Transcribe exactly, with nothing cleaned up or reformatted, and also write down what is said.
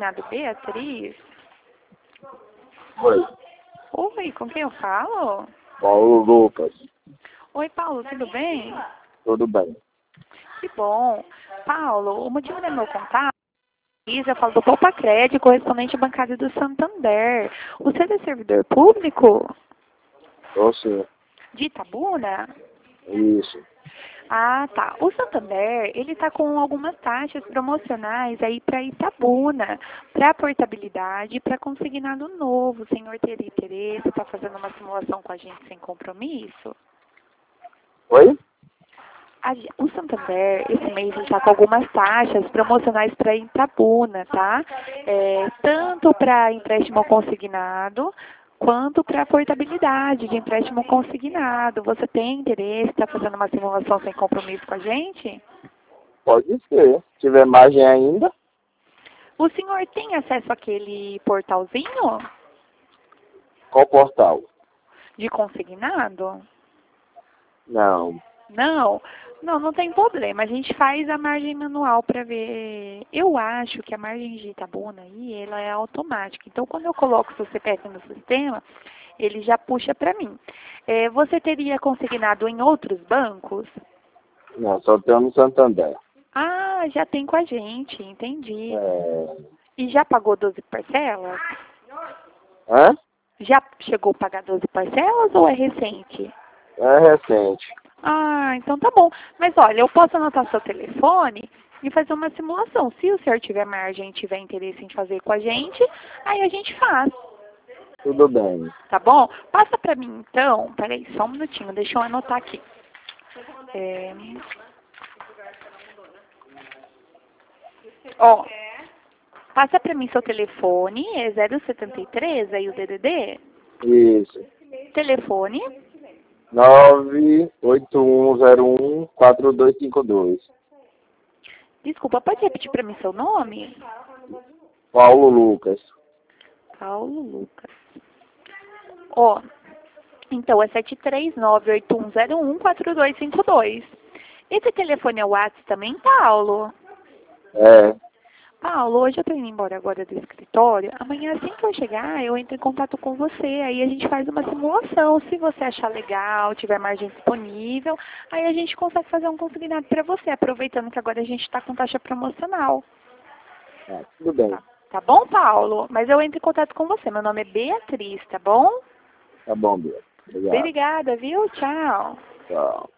consignado Beatriz? Oi, Oi, com quem eu falo? Paulo Lucas. Oi, Paulo, tudo bem? Tudo bem? Que bom. Paulo, o motivo do meu contato, eu falo do Poupa Crédito, correspondente bancário do Santander. Você é servidor público Tô sim. de Itabuna? Isso. Ah, tá. O Santander, ele está com algumas taxas promocionais aí para Itabuna, para portabilidade e para consignado novo. O senhor teria interesse? Está fazendo uma simulação com a gente sem compromisso? Oi? A ge- O Santander, esse mês, está com algumas taxas promocionais para Itabuna, tá? É, tanto para empréstimo consignado, quanto para portabilidade de empréstimo consignado. Você tem interesse? Está fazendo uma simulação sem compromisso com a gente? Pode ser. Se tiver margem ainda? O senhor tem acesso àquele portalzinho Qual portal? de consignado? Não. Não, não, não tem problema. A gente faz a margem manual para ver. Eu acho que a margem de Itabuna aí, ela é automática. Então, quando eu coloco o seu C P F no sistema, ele já puxa para mim. É, você teria consignado em outros bancos? Não, só tenho no Santander. Ah, já tem com a gente, entendi. É... E já pagou doze parcelas? Hã? Já chegou a pagar doze parcelas ou é recente? É recente. Ah, então tá bom. Mas olha, eu posso anotar seu telefone e fazer uma simulação. Se o senhor tiver margem e tiver interesse em fazer com a gente, aí a gente faz. Tudo bem. Tá bom? Passa pra mim então. Peraí, só um minutinho, deixa eu anotar aqui. É... Ó, passa pra mim seu telefone, é zero setenta e três, aí o D D D. Isso. Telefone. nove oito um zero um quatro dois cinco dois. Desculpa, pode repetir pra mim seu nome? Paulo Lucas. Paulo Lucas. Ó, então é sete três nove oito um zero um quatro dois cinco dois. Esse telefone é o WhatsApp também, Paulo? É. Paulo, hoje eu estou indo embora agora do escritório. Amanhã, assim que eu chegar, eu entro em contato com você. Aí a gente faz uma simulação. Se você achar legal, tiver margem disponível, aí a gente consegue fazer um consignado para você, aproveitando que agora a gente está com taxa promocional. É, tudo bem. Tá, tá bom, Paulo? Mas eu entro em contato com você. Meu nome é Beatriz, tá bom? Tá bom, Bia. Obrigado. Obrigada, viu? Tchau. Tchau.